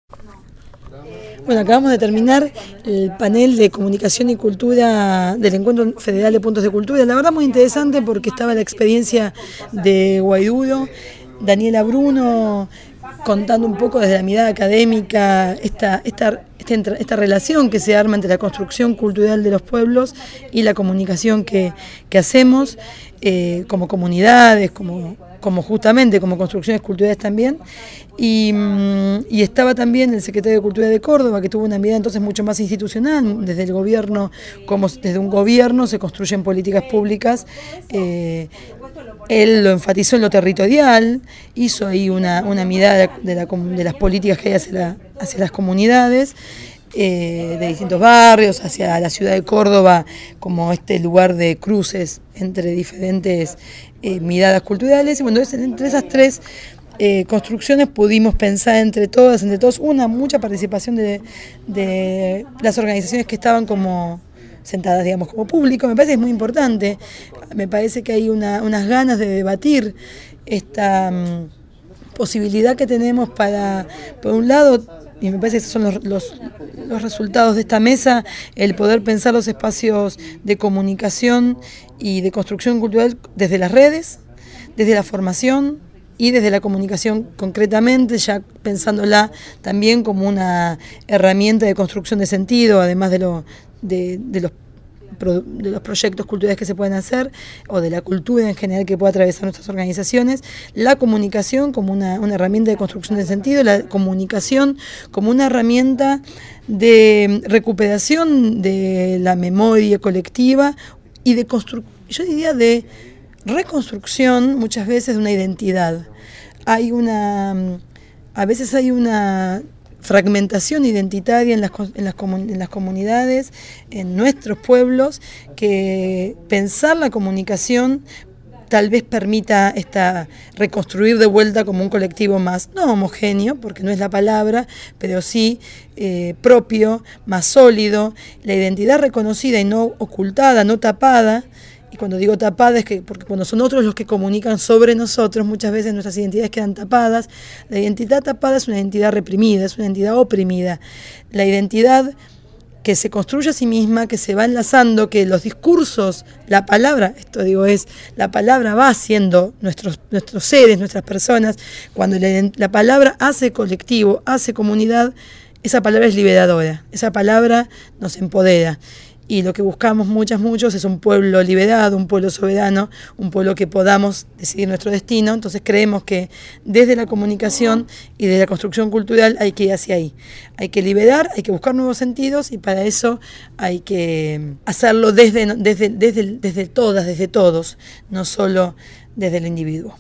Bueno, acabamos de terminar el panel de comunicación y cultura del Encuentro Federal de Puntos de Cultura. La verdad muy interesante porque estaba la experiencia de Guaiduro, Daniela Bruno, contando un poco desde la mirada académica esta relación que se arma entre la construcción cultural de los pueblos y la comunicación que hacemos como comunidades, como justamente como construcciones culturales también. Y estaba también el secretario de Cultura de Córdoba, que tuvo una mirada entonces mucho más institucional, desde el gobierno, como desde un gobierno se construyen políticas públicas. Él lo enfatizó en lo territorial, hizo ahí una mirada de las políticas que hay hacia las comunidades, de distintos barrios, hacia la ciudad de Córdoba como este lugar de cruces entre diferentes miradas culturales. Y bueno, entre esas tres construcciones pudimos pensar entre todos, mucha participación de las organizaciones que estaban como sentadas, digamos, como público. Me parece que es muy importante, me parece que hay unas ganas de debatir esta posibilidad que tenemos para, por un lado, y me parece que esos son los resultados de esta mesa, el poder pensar los espacios de comunicación y de construcción cultural desde las redes, desde la formación y desde la comunicación concretamente, ya pensándola también como una herramienta de construcción de sentido, además de los proyectos culturales que se pueden hacer, o de la cultura en general que puede atravesar nuestras organizaciones, la comunicación como una herramienta de construcción de sentido, la comunicación como una herramienta de recuperación de la memoria colectiva y yo diría de reconstrucción muchas veces de una identidad. A veces hay una fragmentación identitaria en las comunidades, en nuestros pueblos, que pensar la comunicación tal vez permita reconstruir de vuelta como un colectivo más, no homogéneo, porque no es la palabra, pero sí propio, más sólido, la identidad reconocida y no ocultada, no tapada. Y cuando digo tapada es porque cuando son otros los que comunican sobre nosotros, muchas veces nuestras identidades quedan tapadas. La identidad tapada es una identidad reprimida, es una identidad oprimida. La identidad que se construye a sí misma, que se va enlazando, que los discursos, la palabra, la palabra va haciendo nuestros seres, nuestras personas. Cuando la palabra hace colectivo, hace comunidad, esa palabra es liberadora, esa palabra nos empodera. Y lo que buscamos muchos es un pueblo liberado, un pueblo soberano, un pueblo que podamos decidir nuestro destino. Entonces creemos que desde la comunicación y desde la construcción cultural hay que ir hacia ahí. Hay que liberar, hay que buscar nuevos sentidos y para eso hay que hacerlo desde todas, desde todos, no solo desde el individuo.